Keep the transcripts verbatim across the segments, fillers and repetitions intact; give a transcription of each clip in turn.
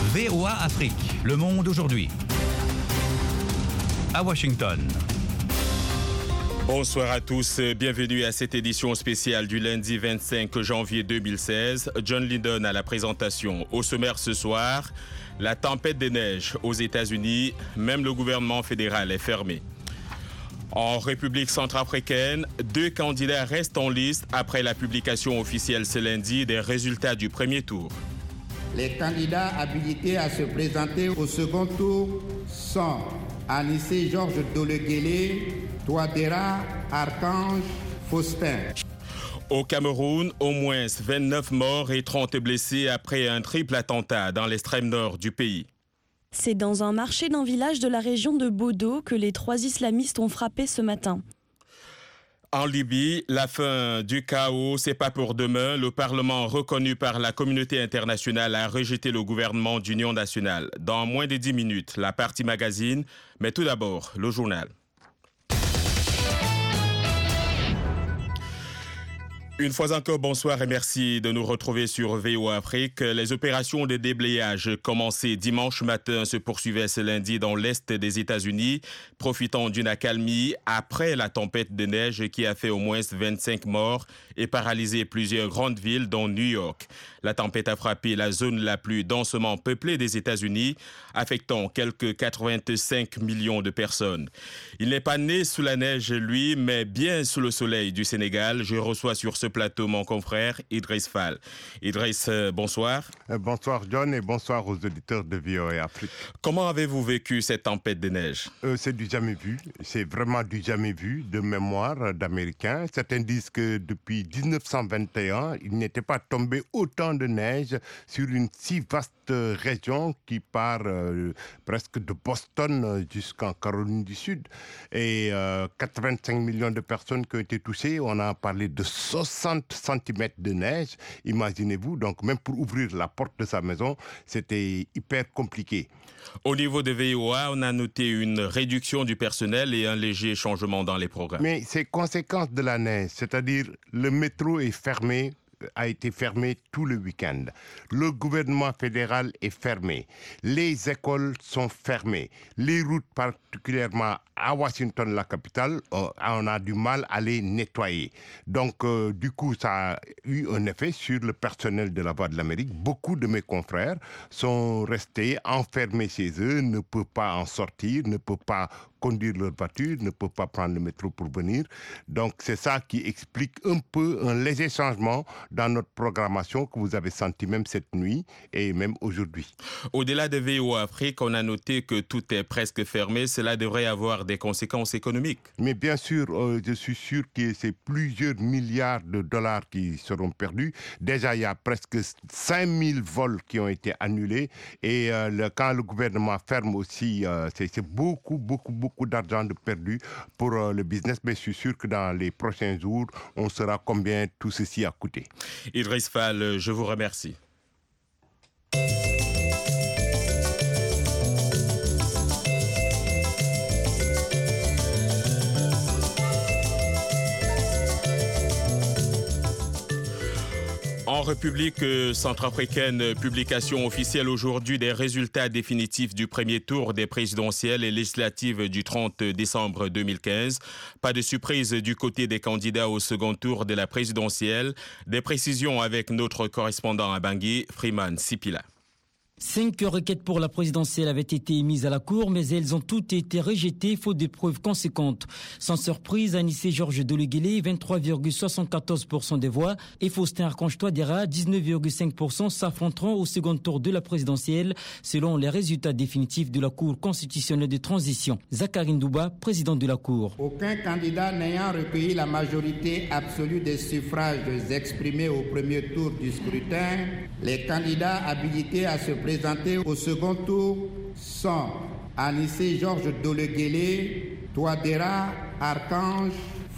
V O A Afrique, le monde aujourd'hui. À Washington. Bonsoir à tous, bienvenue à cette édition spéciale du lundi vingt-cinq janvier deux mille seize. John Lydon à la présentation. Au sommaire ce soir, la tempête des neiges aux États-Unis, même le gouvernement fédéral est fermé. En République centrafricaine, deux candidats restent en liste après la publication officielle ce lundi des résultats du premier tour. Les candidats habilités à se présenter au second tour sont Anissé Georges Doleguélé, Touadéra Archange Faustin. Au Cameroun, au moins vingt-neuf morts et trente blessés après un triple attentat dans l'extrême nord du pays. C'est dans un marché d'un village de la région de Bodo que les trois islamistes ont frappé ce matin. En Libye, la fin du chaos, c'est pas pour demain. Le Parlement reconnu par la communauté internationale a rejeté le gouvernement d'union nationale. Dans moins de dix minutes, la partie magazine, mais tout d'abord, le journal. Une fois encore, bonsoir et merci de nous retrouver sur V O A Afrique. Les opérations de déblayage commencées dimanche matin se poursuivaient ce lundi dans l'est des États-Unis, profitant d'une accalmie après la tempête de neige qui a fait au moins vingt-cinq morts et paralysé plusieurs grandes villes dont New York. La tempête a frappé la zone la plus densément peuplée des États-Unis, affectant quelques quatre-vingt-cinq millions de personnes. Il n'est pas né sous la neige, lui, mais bien sous le soleil du Sénégal. Je reçois sur ce plateau mon confrère Idriss Fall. Idriss, euh, bonsoir. Euh, bonsoir John et bonsoir aux auditeurs de V O A Afrique. Comment avez-vous vécu cette tempête de neige? euh, C'est du jamais vu, c'est vraiment du jamais vu de mémoire d'Américains. Certains disent que depuis dix-neuf cent vingt et un, il n'était pas tombé autant de neige sur une si vaste région qui part euh, presque de Boston jusqu'en Caroline du Sud. Et euh, quatre-vingt-cinq millions de personnes qui ont été touchées. On a parlé de soixante centimètres de neige. Imaginez-vous, donc même pour ouvrir la porte de sa maison, c'était hyper compliqué. Au niveau de V O A, on a noté une réduction du personnel et un léger changement dans les programmes. Mais c'est conséquence de la neige, c'est-à-dire le métro est fermé, a été fermé tout le week-end. Le gouvernement fédéral est fermé. Les écoles sont fermées. Les routes, particulièrement à Washington, la capitale, on a du mal à les nettoyer. Donc, euh, du coup, ça a eu un effet sur le personnel de la Voix de l'Amérique. Beaucoup de mes confrères sont restés enfermés chez eux, ne peuvent pas en sortir, ne peuvent pas conduire leur voiture, ne peuvent pas prendre le métro pour venir. Donc, c'est ça qui explique un peu un léger changement dans notre programmation que vous avez senti même cette nuit et même aujourd'hui. Au-delà de V O A Afrique, on a noté que tout est presque fermé. Cela devrait avoir des conséquences économiques. Mais bien sûr, euh, je suis sûr que c'est plusieurs milliards de dollars qui seront perdus. Déjà, il y a presque cinq mille vols qui ont été annulés. Et euh, le, quand le gouvernement ferme aussi, euh, c'est, c'est beaucoup, beaucoup, beaucoup d'argent de perdu pour euh, le business. Mais je suis sûr que dans les prochains jours, on saura combien tout ceci a coûté. Idriss Fall, je vous remercie. En République centrafricaine, publication officielle aujourd'hui des résultats définitifs du premier tour des présidentielles et législatives du trente décembre deux mille quinze. Pas de surprise du côté des candidats au second tour de la présidentielle. Des précisions avec notre correspondant à Bangui, Freeman Sipila. Cinq requêtes pour la présidentielle avaient été émises à la Cour, mais elles ont toutes été rejetées faute de preuves conséquentes. Sans surprise, Anissé Georges Doleguélé, vingt-trois virgule soixante-quatorze pour cent des voix, et Faustin Archange Touadéra, dix-neuf virgule cinq pour cent, s'affronteront au second tour de la présidentielle, selon les résultats définitifs de la Cour constitutionnelle de transition. Zakari Ndouba, président de la Cour. Aucun candidat n'ayant recueilli la majorité absolue des suffrages exprimés au premier tour du scrutin, les candidats habilités à se présenter Présentés au second tour sont Anissé Georges Doleguélé, Touadéra Archange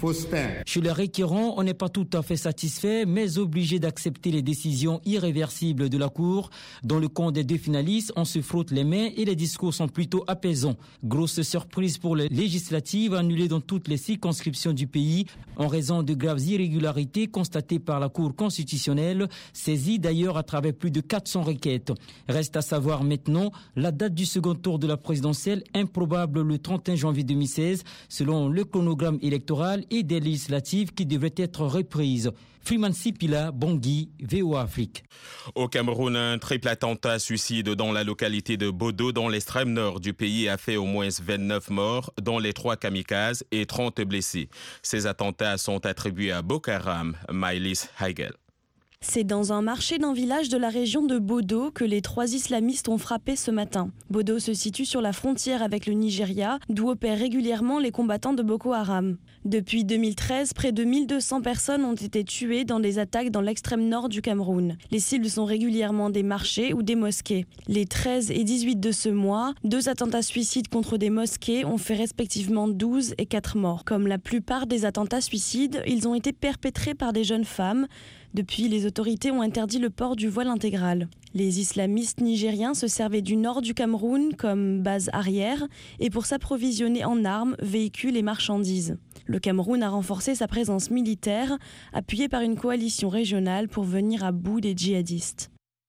Faustin. Chez les requérants, on n'est pas tout à fait satisfait, mais obligé d'accepter les décisions irréversibles de la Cour. Dans le camp des deux finalistes, on se frotte les mains et les discours sont plutôt apaisants. Grosse surprise pour les législatives annulées dans toutes les circonscriptions du pays en raison de graves irrégularités constatées par la Cour constitutionnelle, saisie d'ailleurs à travers plus de quatre cents requêtes. Reste à savoir maintenant la date du second tour de la présidentielle, improbable le trente et un janvier deux mille seize, selon le chronogramme électoral et des législatives qui devraient être reprises. Freeman Sipila, Bangui, V O A Afrique. Au Cameroun, un triple attentat suicide dans la localité de Bodo, dans l'extrême nord du pays, a fait au moins vingt-neuf morts, dont les trois kamikazes et trente blessés. Ces attentats sont attribués à Boko Haram. Maïlis Heigel. C'est dans un marché d'un village de la région de Bodo que les trois islamistes ont frappé ce matin. Bodo se situe sur la frontière avec le Nigeria, d'où opèrent régulièrement les combattants de Boko Haram. Depuis deux mille treize, près de mille deux cents personnes ont été tuées dans des attaques dans l'extrême nord du Cameroun. Les cibles sont régulièrement des marchés ou des mosquées. Les treize et dix-huit de ce mois, deux attentats suicides contre des mosquées ont fait respectivement douze et quatre morts. Comme la plupart des attentats suicides, ils ont été perpétrés par des jeunes femmes. Depuis, les autorités ont interdit le port du voile intégral. Les islamistes nigériens se servaient du nord du Cameroun comme base arrière et pour s'approvisionner en armes, véhicules et marchandises. Le Cameroun a renforcé sa présence militaire, appuyée par une coalition régionale pour venir à bout des djihadistes.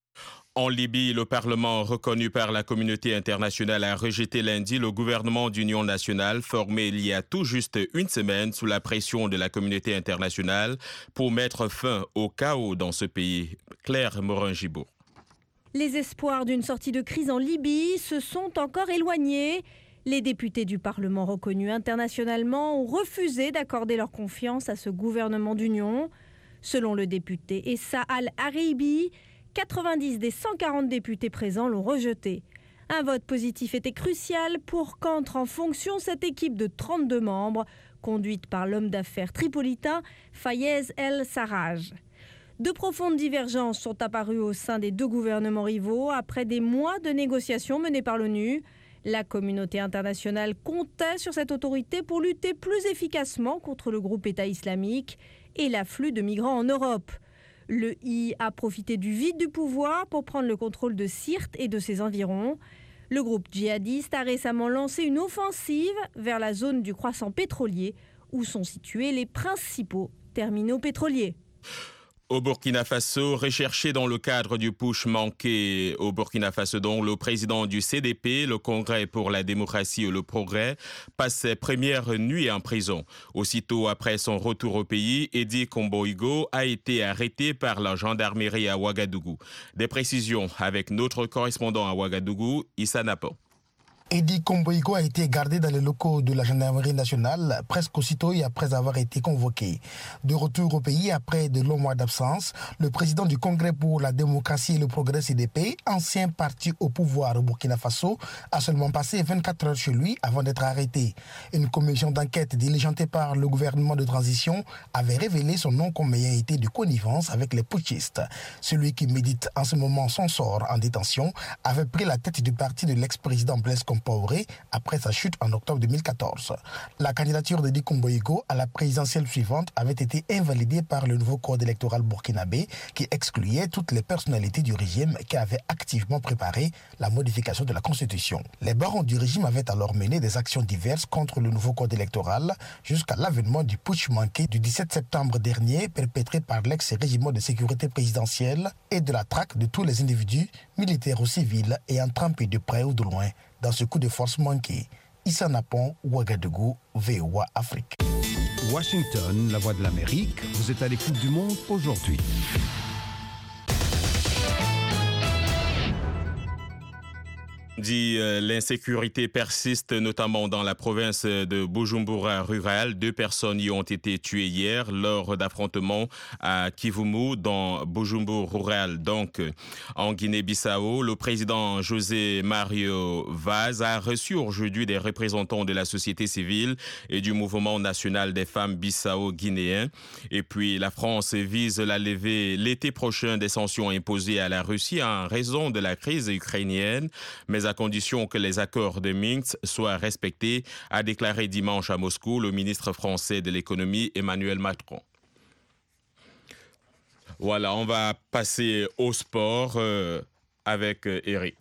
En Libye, le Parlement reconnu par la communauté internationale a rejeté lundi le gouvernement d'union nationale formé il y a tout juste une semaine sous la pression de la communauté internationale pour mettre fin au chaos dans ce pays. Claire Morin-Gibault. Les espoirs d'une sortie de crise en Libye se sont encore éloignés. Les députés du Parlement reconnu internationalement ont refusé d'accorder leur confiance à ce gouvernement d'union. Selon le député Essa Al-Aribi, quatre-vingt-dix des cent quarante députés présents l'ont rejeté. Un vote positif était crucial pour qu'entre en fonction cette équipe de trente-deux membres, conduite par l'homme d'affaires tripolitain Fayez El-Sarraj. De profondes divergences sont apparues au sein des deux gouvernements rivaux après des mois de négociations menées par l'ONU. La communauté internationale comptait sur cette autorité pour lutter plus efficacement contre le groupe État islamique et l'afflux de migrants en Europe. Le I a profité du vide du pouvoir pour prendre le contrôle de Sirte et de ses environs. Le groupe djihadiste a récemment lancé une offensive vers la zone du croissant pétrolier où sont situés les principaux terminaux pétroliers. Au Burkina Faso, recherché dans le cadre du putsch manqué au Burkina Faso, dont le président du C D P, le Congrès pour la démocratie et le progrès, passe ses premières nuits en prison. Aussitôt après son retour au pays, Edi Komboigo a été arrêté par la gendarmerie à Ouagadougou. Des précisions avec notre correspondant à Ouagadougou, Issa Napo. Edi Komboigo a été gardé dans les locaux de la gendarmerie nationale presque aussitôt et après avoir été convoqué. De retour au pays après de longs mois d'absence, le président du Congrès pour la démocratie et le progrès C D P, ancien parti au pouvoir au Burkina Faso, a seulement passé vingt-quatre heures chez lui avant d'être arrêté. Une commission d'enquête diligentée par le gouvernement de transition avait révélé son nom comme ayant été de connivence avec les putschistes. Celui qui médite en ce moment son sort en détention avait pris la tête du parti de l'ex-président Blaise Compaoré après sa chute en octobre deux mille quatorze. La candidature de Edi Komboigo à la présidentielle suivante avait été invalidée par le nouveau code électoral burkinabé qui excluait toutes les personnalités du régime qui avaient activement préparé la modification de la Constitution. Les barons du régime avaient alors mené des actions diverses contre le nouveau code électoral jusqu'à l'avènement du putsch manqué du dix-sept septembre dernier perpétré par l'ex-régiment de sécurité présidentielle et de la traque de tous les individus, militaires ou civils, ayant trempé de près ou de loin dans ce coup de force manqué. Issa Napon, Ouagadougou, V O A Afrique. Washington, la voix de l'Amérique, vous êtes à l'écoute du monde aujourd'hui. Dit euh, l'insécurité persiste notamment dans la province de Bujumbura rurale. Deux personnes y ont été tuées hier lors d'affrontements à Kivumu dans Bujumbura rural. Donc en Guinée-Bissau, le président José Mario Vaz a reçu aujourd'hui des représentants de la société civile et du mouvement national des femmes bissau-guinéens. Et puis la France vise la levée l'été prochain des sanctions imposées à la Russie en raison de la crise ukrainienne. Mais mais à condition que les accords de Minsk soient respectés, a déclaré dimanche à Moscou le ministre français de l'économie Emmanuel Macron. Voilà, on va passer au sport euh, avec euh, Eric.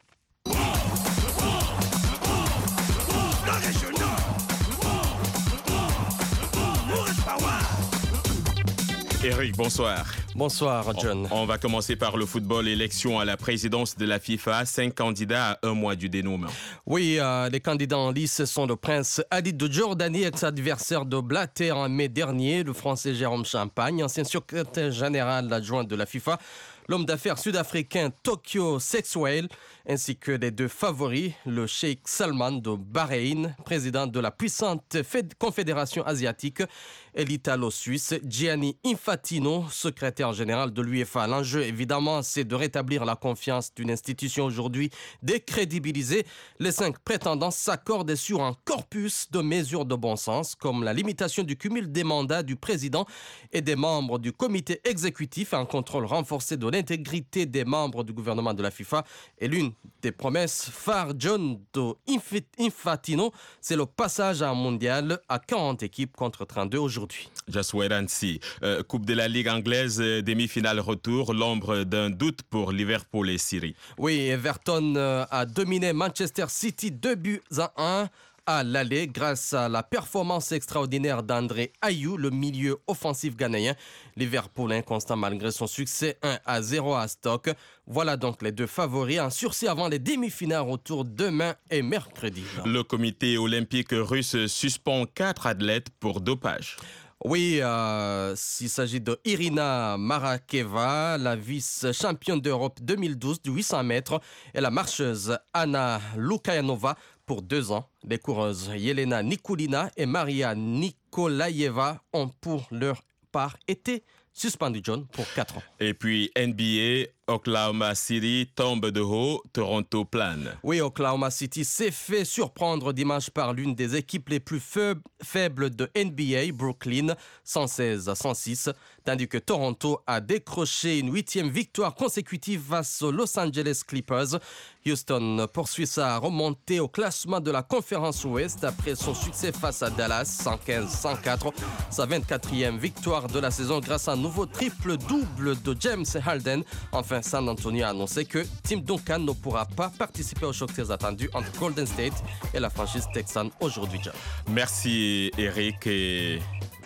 Eric, bonsoir. Bonsoir, John. On, on va commencer par le football. Élection à la présidence de la FIFA. Cinq candidats à un mois du dénouement. Oui, euh, les candidats en lice sont le prince Ali de Jordanie, ex-adversaire de Blatter en mai dernier, le français Jérôme Champagne, ancien secrétaire général adjoint de la FIFA, l'homme d'affaires sud-africain Tokyo Sexwell, ainsi que les deux favoris, le cheikh Salman de Bahreïn, président de la puissante confédération asiatique, et l'italo-suisse Gianni Infantino, secrétaire général de l'U E F A. L'enjeu, évidemment, c'est de rétablir la confiance d'une institution aujourd'hui décrédibilisée. Les cinq prétendants s'accordent sur un corpus de mesures de bon sens, comme la limitation du cumul des mandats du président et des membres du comité exécutif, un contrôle renforcé de l'intégrité des membres du gouvernement de la FIFA. Et l'une des promesses phares John de Infantino, c'est le passage à un mondial à quarante équipes contre trente-deux aujourd'hui. Just wait and see. Euh, Coupe de la Ligue anglaise, demi-finale retour, l'ombre d'un doute pour Liverpool et Syrie. Oui, Everton euh, a dominé Manchester City deux buts à un. À l'aller grâce à la performance extraordinaire d'André Ayew, le milieu offensif ghanéen. Liverpool inconstant malgré son succès un à zéro à Stoke. Voilà donc les deux favoris en sursis avant les demi-finales retour demain et mercredi. Le comité olympique russe suspend quatre athlètes pour dopage. Oui, euh, il s'agit de Irina Marakeva, la vice-championne d'Europe deux mille douze du huit cents mètres, et la marcheuse Anna Lukayanova pour deux ans. Les coureuses Yelena Nikulina et Maria Nikolaeva ont pour leur part été suspendues, John, pour quatre ans. Et puis N B A, Oklahoma City tombe de haut, Toronto plane. Oui, Oklahoma City s'est fait surprendre dimanche par l'une des équipes les plus faibles de N B A, Brooklyn, cent seize à cent six, tandis que Toronto a décroché une huitième victoire consécutive face aux Los Angeles Clippers. Houston poursuit sa remontée au classement de la conférence Ouest après son succès face à Dallas, cent quinze à cent quatre, sa vingt-quatrième victoire de la saison grâce à un nouveau triple-double de James Harden. Enfin, San Antonio a annoncé que Tim Duncan ne pourra pas participer au choc très attendu entre Golden State et la franchise texane aujourd'hui. John. Merci Eric et...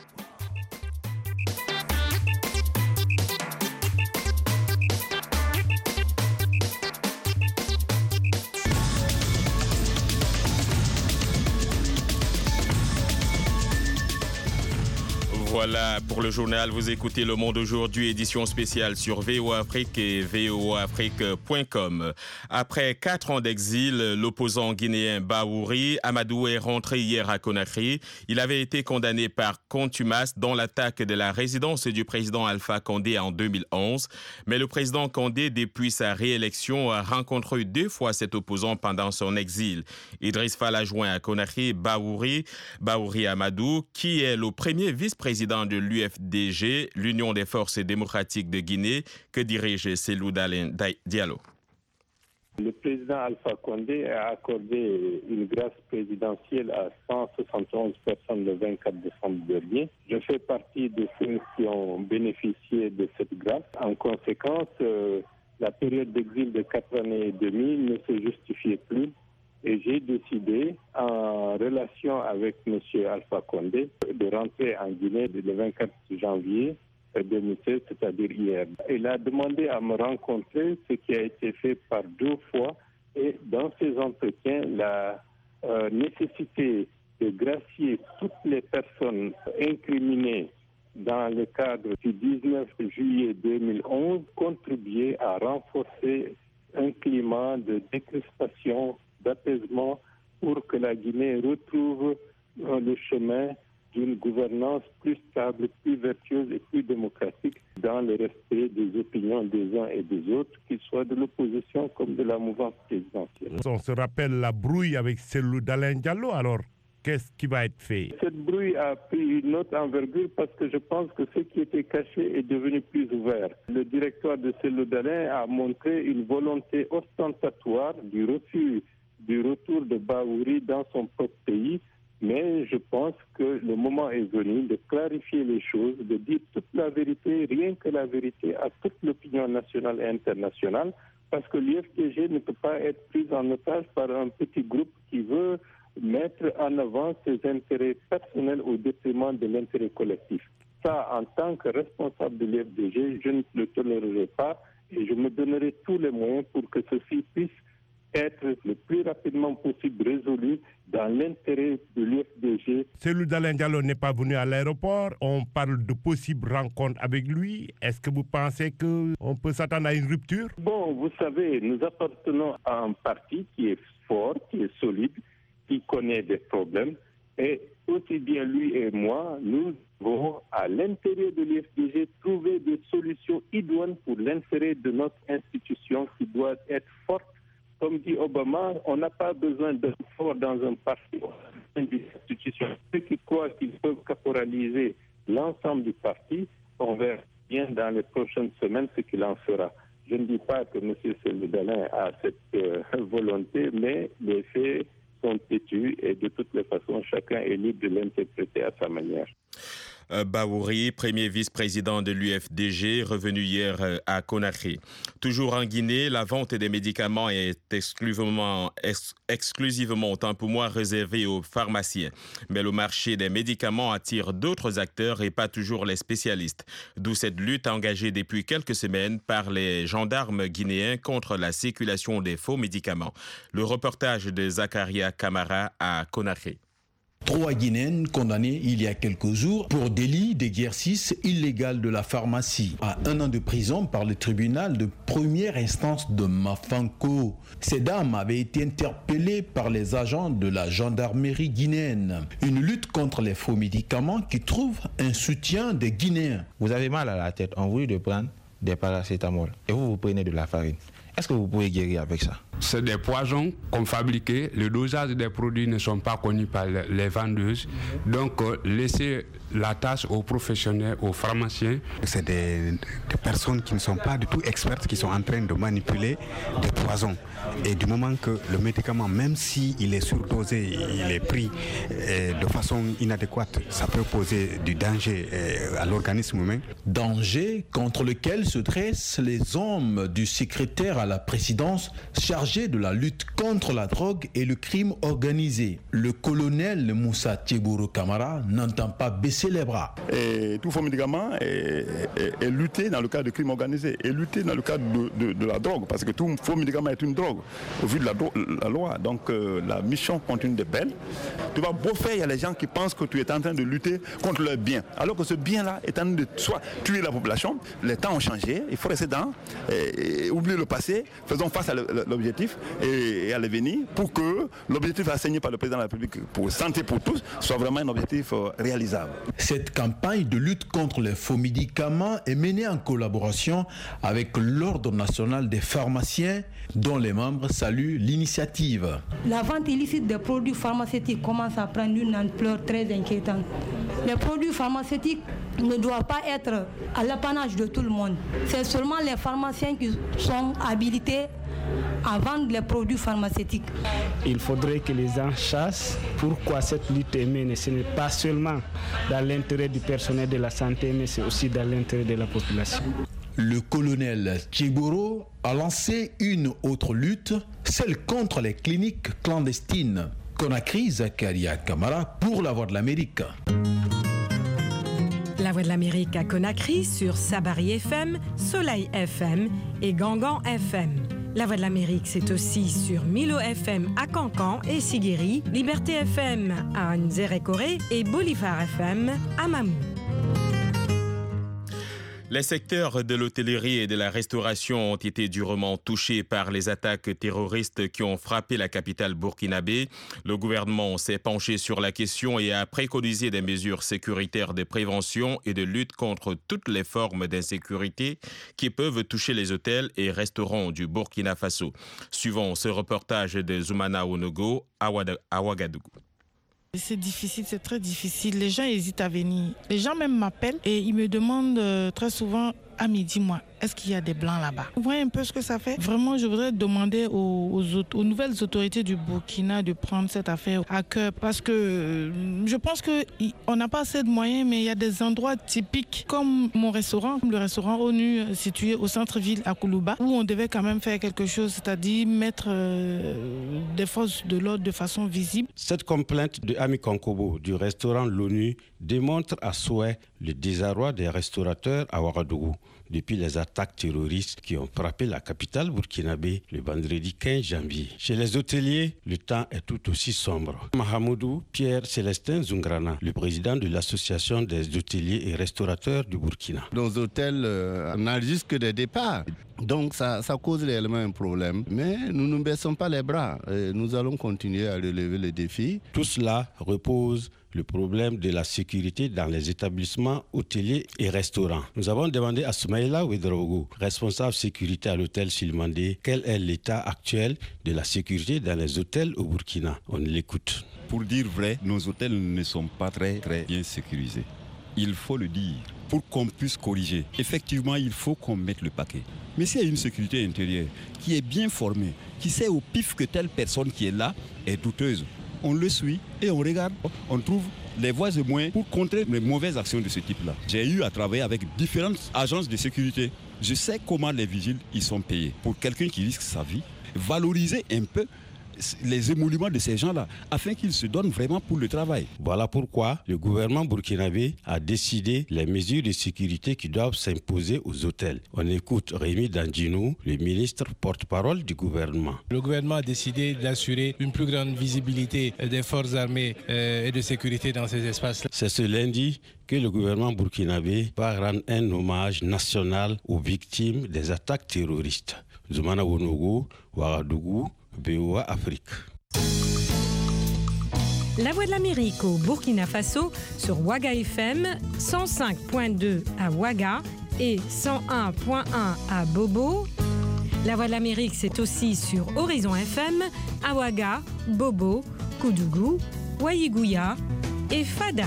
Voilà pour le journal. Vous écoutez Le Monde aujourd'hui, édition spéciale sur V O A Afrique et V O A Afrique point com. Après quatre ans d'exil, l'opposant guinéen Bahouri Amadou est rentré hier à Conakry. Il avait été condamné par contumace dans l'attaque de la résidence du président Alpha Condé en deux mille onze. Mais le président Condé, depuis sa réélection, a rencontré deux fois cet opposant pendant son exil. Idriss Fall a joint à Conakry Bahouri, Bahouri Amadou, qui est le premier vice-président de l'U F D G, l'Union des forces démocratiques de Guinée, que dirige Cellou Dalein Diallo. Le président Alpha Condé a accordé une grâce présidentielle à cent soixante et onze personnes le vingt-quatre décembre dernier. Je fais partie de ceux qui ont bénéficié de cette grâce. En conséquence, euh, la période d'exil de quatre années et demie ne se justifiait plus. Et j'ai décidé, en relation avec M. Alpha Condé, de rentrer en Guinée le vingt-quatre janvier deux mille seize, c'est-à-dire hier. Il a demandé à me rencontrer, ce qui a été fait par deux fois. Et dans ces entretiens, la euh, nécessité de gracier toutes les personnes incriminées dans le cadre du dix-neuf juillet deux mille onze contribuait à renforcer un climat de décrispation, d'apaisement pour que la Guinée retrouve euh, le chemin d'une gouvernance plus stable, plus vertueuse et plus démocratique dans le respect des opinions des uns et des autres, qu'ils soient de l'opposition comme de la mouvance présidentielle. On se rappelle la brouille avec Cellou Dalein Diallo alors? qu'est-ce qui va être fait? Cette brouille a pris une autre envergure parce que je pense que ce qui était caché est devenu plus ouvert. Le directoire de Cellou Dalein a montré une volonté ostentatoire du refus du retour de Bahouri dans son propre pays, mais je pense que le moment est venu de clarifier les choses, de dire toute la vérité, rien que la vérité à toute l'opinion nationale et internationale, parce que l'U F D G ne peut pas être pris en otage par un petit groupe qui veut mettre en avant ses intérêts personnels au détriment de l'intérêt collectif. Ça, en tant que responsable de l'U F D G, je ne le tolérerai pas et je me donnerai tous les moyens pour que ceci puisse être le plus rapidement possible résolu dans l'intérêt de l'U F D G. Cellou Dalein Diallo n'est pas venu à l'aéroport. On parle de possibles rencontres avec lui. Est-ce que vous pensez qu'on peut s'attendre à une rupture? Bon, vous savez, nous appartenons à un parti qui est fort, qui est solide, qui connaît des problèmes. Et aussi bien lui et moi, nous devons, à l'intérieur de l'U F D G, trouver des solutions idoines pour l'intérêt de notre institution qui doit être forte. Comme dit Obama, on n'a pas besoin d'un fort dans un parti, on a besoin d'une institution. Ceux qui croient qu'ils peuvent caporaliser l'ensemble du parti, on verra bien dans les prochaines semaines ce qu'il en fera. Je ne dis pas que M. Cellou Dalein a cette euh, volonté, mais les faits sont têtus et de toutes les façons, chacun est libre de l'interpréter à sa manière. Bahouri, premier vice-président de l'U F D G, revenu hier à Conakry. Toujours en Guinée, la vente des médicaments est exclusivement, ex, exclusivement autant pour moi réservée aux pharmaciens. Mais le marché des médicaments attire d'autres acteurs et pas toujours les spécialistes. D'où cette lutte engagée depuis quelques semaines par les gendarmes guinéens contre la circulation des faux médicaments. Le reportage de Zakaria Kamara à Conakry. Trois Guinéennes condamnées il y a quelques jours pour délit d'exercice illégal de la pharmacie à un an de prison par le tribunal de première instance de Mafanko. Ces dames avaient été interpellées par les agents de la gendarmerie guinéenne. Une lutte contre les faux médicaments qui trouve un soutien des Guinéens. Vous avez mal à la tête, on vous dit de prendre des paracétamol et vous vous prenez de la farine. Est-ce que vous pouvez guérir avec ça? C'est des poisons qu'on fabriquait. Le dosage des produits ne sont pas connus par les vendeuses. Donc, laissez la tâche aux professionnels, aux pharmaciens. C'est des, des personnes qui ne sont pas du tout expertes, qui sont en train de manipuler des poisons. Et du moment que le médicament, même s'il est surdosé, il est pris de façon inadéquate, ça peut poser du danger à l'organisme humain. Danger contre lequel se dressent les hommes du secrétaire à la présidence chargé de la lutte contre la drogue et le crime organisé. Le colonel Moussa Tchebouro Kamara n'entend pas baisser les bras. Et tout faux médicament est, est, est lutté dans le cadre du crime organisé, est lutté dans le cadre de, de, de la drogue, parce que tout faux médicament est une drogue au vu de la, la loi. Donc euh, la mission continue de belle. Tu vas beau faire, il y a les gens qui pensent que tu es en train de lutter contre leur bien, alors que ce bien-là est en train de soit tuer la population. Les temps ont changé, il faut rester dans, et, et oublier le passé, faisons face à l'objectif et, et à l'avenir pour que l'objectif assigné par le président de la République pour santé pour tous soit vraiment un objectif euh, réalisable. Cette campagne de lutte contre les faux médicaments est menée en collaboration avec l'Ordre national des pharmaciens, dont les membres saluent l'initiative. La vente illicite des produits pharmaceutiques commence à prendre une ampleur très inquiétante. Les produits pharmaceutiques ne doivent pas être à l'apanage de tout le monde. C'est seulement les pharmaciens qui sont habilités à vendre les produits pharmaceutiques. Il faudrait que les gens sachent pourquoi cette lutte est menée. Ce n'est pas seulement dans l'intérêt du personnel de la santé, mais c'est aussi dans l'intérêt de la population. Le colonel Tchebouro a lancé une autre lutte, celle contre les cliniques clandestines. Conakry, Zakaria Kamara pour La Voix de l'Amérique. La Voix de l'Amérique à Conakry sur Sabari F M, Soleil F M et Gangan F M. La Voix de l'Amérique, c'est aussi sur Milo F M à Cancan et Siguiri, Liberté F M à Nzérékoré et Bolivar F M à Mamou. Les secteurs de l'hôtellerie et de la restauration ont été durement touchés par les attaques terroristes qui ont frappé la capitale burkinabé. Le gouvernement s'est penché sur la question et a préconisé des mesures sécuritaires de prévention et de lutte contre toutes les formes d'insécurité qui peuvent toucher les hôtels et restaurants du Burkina Faso. Suivons ce reportage de Zoumana Onogo à Ouagadougou. C'est difficile, c'est très difficile. Les gens hésitent à venir. Les gens même m'appellent et ils me demandent euh, très souvent, à midi, moi, est-ce qu'il y a des blancs là-bas? Vous voyez un peu ce que ça fait? Vraiment, je voudrais demander aux, aux, aux nouvelles autorités du Burkina de prendre cette affaire à cœur parce que euh, je pense qu'on n'a pas assez de moyens, mais il y a des endroits typiques comme mon restaurant, le restaurant ONU situé au centre-ville à Koulouba, où on devait quand même faire quelque chose, c'est-à-dire mettre euh, des forces de l'ordre de façon visible. Cette complainte de Ami Kankobo du restaurant l'ONU démontre à souhait le désarroi des restaurateurs à Ouagadougou depuis les attaques terroristes qui ont frappé la capitale burkinabé le vendredi quinze janvier. Chez les hôteliers, le temps est tout aussi sombre. Mahamoudou Pierre Célestin Zungrana, le président de l'association des hôteliers et restaurateurs du Burkina. Nos hôtels euh, n'enregistrent que des départs. Donc ça, ça cause réellement un problème. Mais nous ne baissons pas les bras. Et nous allons continuer à relever les défis. Tout cela repose le problème de la sécurité dans les établissements hôteliers et restaurants. Nous avons demandé à Soumaïla Ouedraogo, responsable sécurité à l'hôtel Silmandé, quel est l'état actuel de la sécurité dans les hôtels au Burkina. On l'écoute. Pour dire vrai, nos hôtels ne sont pas très, très bien sécurisés. Il faut le dire, pour qu'on puisse corriger. Effectivement, il faut qu'on mette le paquet. Mais s'il y a une sécurité intérieure qui est bien formée, qui sait au pif que telle personne qui est là est douteuse, on le suit et on regarde, on trouve les voies et moyens pour contrer les mauvaises actions de ce type-là. J'ai eu à travailler avec différentes agences de sécurité. Je sais comment les vigiles ils sont payés. Pour quelqu'un qui risque sa vie, valoriser un peu les émoluments de ces gens-là, afin qu'ils se donnent vraiment pour le travail. Voilà pourquoi le gouvernement burkinabé a décidé les mesures de sécurité qui doivent s'imposer aux hôtels. On écoute Rémi Dandjinou, le ministre porte-parole du gouvernement. Le gouvernement a décidé d'assurer une plus grande visibilité des forces armées et de sécurité dans ces espaces-là. C'est ce lundi que le gouvernement burkinabé va rendre un hommage national aux victimes des attaques terroristes. Zoumana Wonogo, Ouagadougou, V O A Afrique. La Voix de l'Amérique au Burkina Faso sur Ouaga F M, cent cinq virgule deux à Ouaga et cent un virgule un à Bobo. La Voix de l'Amérique, c'est aussi sur Horizon F M à Ouaga, Bobo, Koudougou, Ouaïgouya et Fada.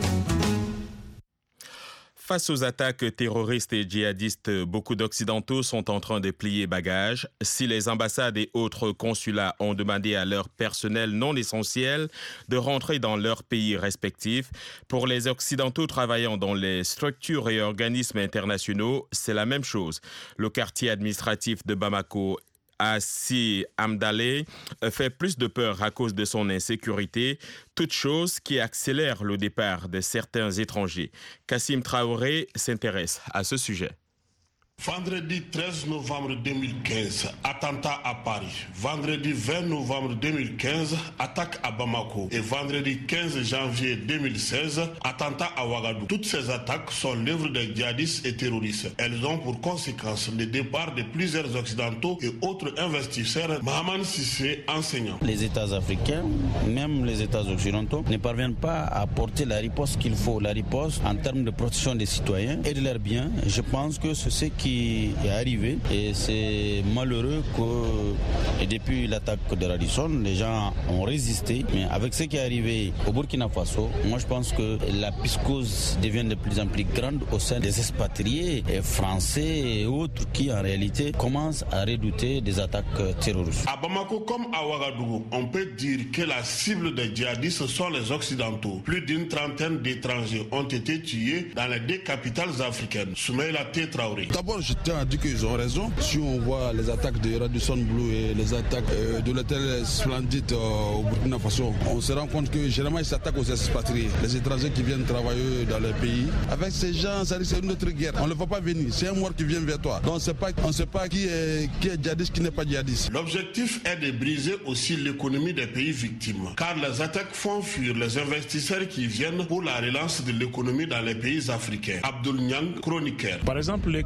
Face aux attaques terroristes et djihadistes, beaucoup d'Occidentaux sont en train de plier bagages. Si les ambassades et autres consulats ont demandé à leur personnel non essentiel de rentrer dans leurs pays respectifs, pour les Occidentaux travaillant dans les structures et organismes internationaux, c'est la même chose. Le quartier administratif de Bamako, Assi Amdalé, fait plus de peur à cause de son insécurité, toute chose qui accélère le départ de certains étrangers. Kassim Traoré s'intéresse à ce sujet. Vendredi treize novembre deux mille quinze, attentat à Paris. Vendredi vingt novembre deux mille quinze, attaque à Bamako. Et vendredi quinze janvier deux mille seize, attentat à Ouagadougou. Toutes ces attaques sont l'œuvre des djihadistes et terroristes. Elles ont pour conséquence le départ de plusieurs occidentaux et autres investisseurs. Mahaman Sissé, enseignant. Les États africains, même les États occidentaux, ne parviennent pas à apporter la riposte qu'il faut. La riposte en termes de protection des citoyens et de leurs biens. Je pense que c'est ce qui est arrivé et c'est malheureux que depuis l'attaque de Radisson, les gens ont résisté, mais avec ce qui est arrivé au Burkina Faso, moi je pense que la psychose devient de plus en plus grande au sein des expatriés français et autres qui en réalité commencent à redouter des attaques terroristes. À Bamako comme à Ouagadougou, on peut dire que la cible des djihadistes sont les Occidentaux. Plus d'une trentaine d'étrangers ont été tués dans les deux capitales africaines. Soumaïla Traoré. D'abord, je tiens à dire qu'ils ont raison. Si on voit les attaques de Radisson Blu et les attaques euh, de l'hôtel Splendide euh, au Burkina Faso, on se rend compte que généralement ils s'attaquent aux expatriés, les étrangers qui viennent travailler dans les pays. Avec ces gens, ça c'est une autre guerre. On ne le voit pas venir. C'est un mort qui vient vers toi. Donc on ne sait pas, on sait pas qui est, qui est djihadiste, qui n'est pas djihadiste. L'objectif est de briser aussi l'économie des pays victimes. Car les attaques font fuir les investisseurs qui viennent pour la relance de l'économie dans les pays africains. Abdoul Niang, chroniqueur. Par exemple, le cas de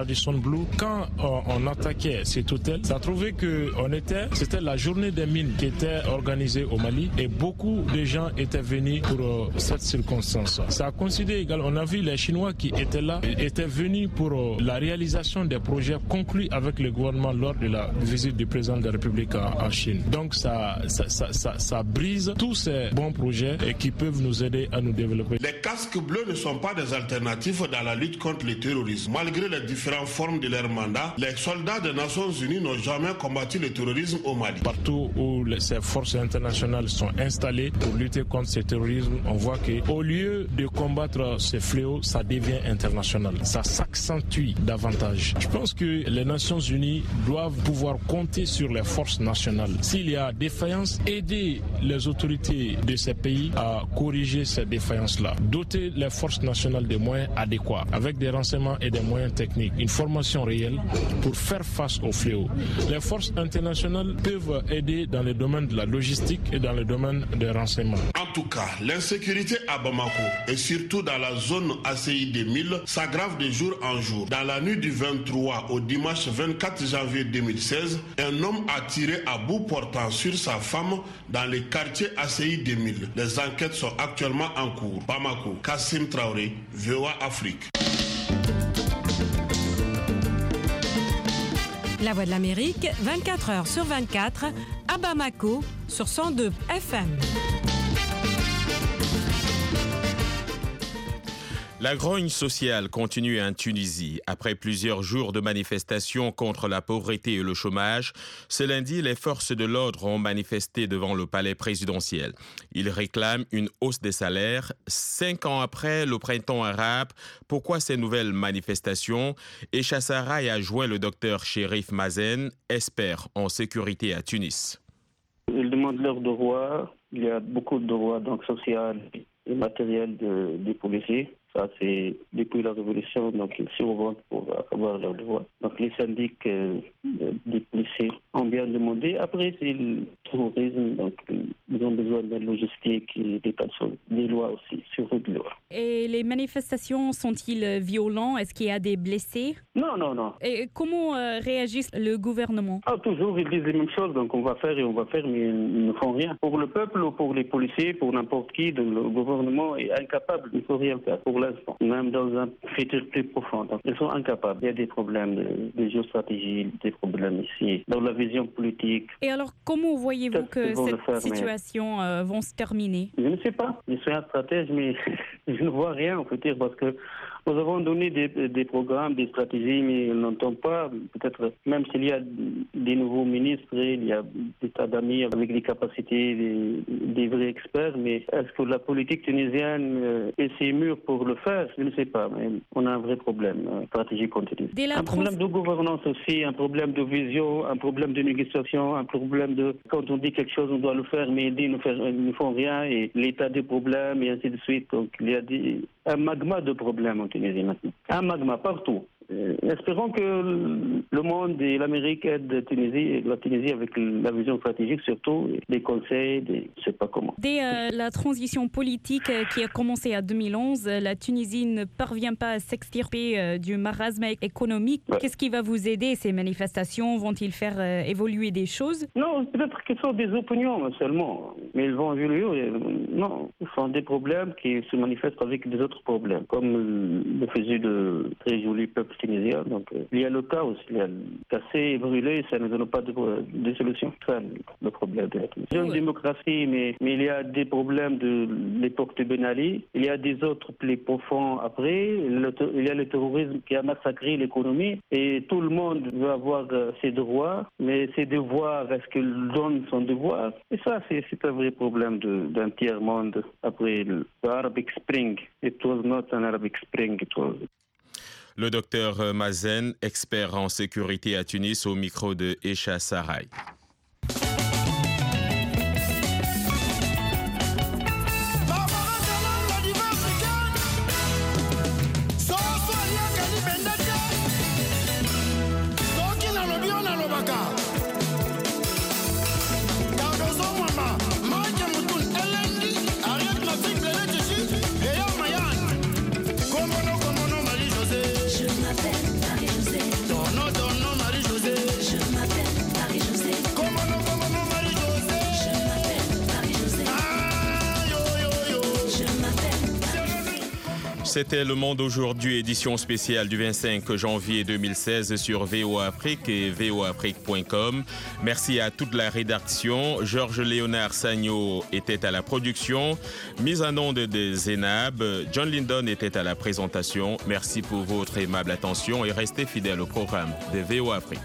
Radisson Blu, quand on, on attaquait cet hôtel, ça a trouvé que on était, c'était la journée des mines qui était organisée au Mali et beaucoup de gens étaient venus pour euh, cette circonstance. Ça a coïncidé également, on a vu les Chinois qui étaient là, étaient venus pour euh, la réalisation des projets conclus avec le gouvernement lors de la visite du président de la République en, en Chine. Donc ça, ça, ça, ça, ça brise tous ces bons projets et qui peuvent nous aider à nous développer. Les casques bleus ne sont pas des alternatives dans la lutte contre le terrorisme. Malgré les différentes formes de leur mandat, les soldats des Nations Unies n'ont jamais combattu le terrorisme au Mali. Partout où les, ces forces internationales sont installées pour lutter contre ce terrorisme, on voit qu'au lieu de combattre ces fléaux, ça devient international. Ça s'accentue davantage. Je pense que les Nations Unies doivent pouvoir compter sur les forces nationales. S'il y a défaillance, aider les autorités de ces pays à corriger ces défaillances-là. Doter les forces nationales des moyens adéquats, avec des renseignements et des moyens techniques, une formation réelle pour faire face aux fléaux. Les forces internationales peuvent aider dans le domaine de la logistique et dans le domaine des renseignements. En tout cas, l'insécurité à Bamako et surtout dans la zone A C I deux mille s'aggrave de jour en jour. Dans la nuit du vingt-trois au dimanche vingt-quatre janvier deux mille seize, un homme a tiré à bout portant sur sa femme dans le quartier A C I deux mille. Les enquêtes sont actuellement en cours. Bamako, Kassim Traoré, V O A Afrique. La Voix de l'Amérique, vingt-quatre heures sur vingt-quatre, à Bamako, sur cent deux F M. La grogne sociale continue en Tunisie. Après plusieurs jours de manifestations contre la pauvreté et le chômage, ce lundi, les forces de l'ordre ont manifesté devant le palais présidentiel. Ils réclament une hausse des salaires. Cinq ans après le printemps arabe, pourquoi ces nouvelles manifestations? Echa Sarraï a joint le docteur Chérif Mazen, expert en sécurité à Tunis. Ils demandent leurs droits. Il y a beaucoup de droits donc sociaux et matériels de, des policiers. Ça, c'est depuis la révolution, donc ils surventent pour avoir leurs droits. Donc les syndics euh, des policiers ont bien demandé. Après, c'est le terrorisme, donc ils ont besoin de la logistique et des personnes, des lois aussi, sur les lois. Et les manifestations sont-ils violents? Est-ce qu'il y a des blessés? Non, non, non. Et comment euh, réagit le gouvernement? Ah, toujours, ils disent les mêmes choses, donc on va faire et on va faire, mais ils ne font rien. Pour le peuple ou pour les policiers, pour n'importe qui, le gouvernement est incapable, il ne faut rien faire pour l'instant, même dans un futur plus profond. Donc, ils sont incapables. Il y a des problèmes de, de géostratégie, des problèmes ici, dans la vision politique. Et alors, comment voyez-vous que cette faire, situation mais... euh, va se terminer? Je ne sais pas. Je suis un stratège, mais je ne vois rien, on peut dire, parce que nous avons donné des, des programmes, des stratégies, mais on n'entend pas. Peut-être même s'il y a des nouveaux ministres, il y a des tas d'amis avec des capacités, des, des vrais experts, mais est-ce que la politique tunisienne est si mûre pour le faire? Je ne sais pas, mais on a un vrai problème, stratégie continue. Un problème de gouvernance aussi, un problème de vision, un problème de négociation, un problème de quand on dit quelque chose, on doit le faire, mais ils disent ils ne font rien, et l'état des problèmes, et ainsi de suite. Donc il y a des, un magma de problèmes en Tunisie maintenant. Un magma partout. Euh, espérons que le monde et l'Amérique aident la Tunisie, la Tunisie avec la vision stratégique surtout, des conseils, des, je ne sais pas comment. Dès euh, la transition politique euh, qui a commencé en deux mille onze, euh, la Tunisie ne parvient pas à s'extirper euh, du marasme économique. Ouais. Qu'est-ce qui va vous aider? Ces manifestations vont-ils faire euh, évoluer des choses? Non, peut-être que ce sont des opinions seulement, mais ils vont évoluer. Non, ce sont des problèmes qui se manifestent avec des autres problèmes, comme le faisait de très joli peuple tunisien. Donc, euh, il y a le chaos, il y a le cassé et brûlé, ça ne donne pas de, de solution. C'est ça le problème de la Tunisie. C'est une démocratie, mais, mais il y a des problèmes de l'époque de Ben Ali. Il y a des autres plus profonds après. Le, il y a le terrorisme qui a massacré l'économie et tout le monde veut avoir euh, ses droits, mais ses devoirs, est-ce qu'il donne son devoir? Et ça, c'est, c'est un vrai problème de, d'un tiers-monde après le Arabic Spring. It was not an Arabic Spring, it was... Le docteur Mazen, expert en sécurité à Tunis, au micro de Echa Sarraï. Je m'appelle Marie-Josée. C'était Le Monde aujourd'hui, édition spéciale du vingt-cinq janvier deux mille seize sur V O A Afrique et v o afrique point com. Merci à toute la rédaction. Georges Léonard Sagno était à la production. Mise en onde de Zénab. John Lindon était à la présentation. Merci pour votre aimable attention et restez fidèles au programme de V O A Afrique.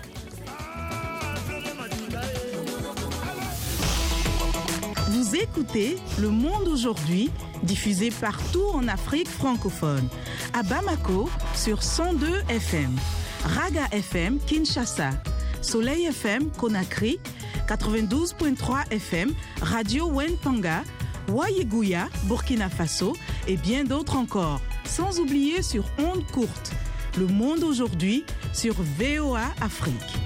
Vous écoutez Le Monde aujourd'hui, diffusé partout en Afrique francophone. À Bamako, sur cent deux F M. Raga F M, Kinshasa. Soleil F M, Conakry. quatre-vingt-douze virgule trois F M, Radio Wenpanga. Wayeguya, Burkina Faso. Et bien d'autres encore. Sans oublier sur ondes courtes. Le Monde aujourd'hui, sur V O A Afrique.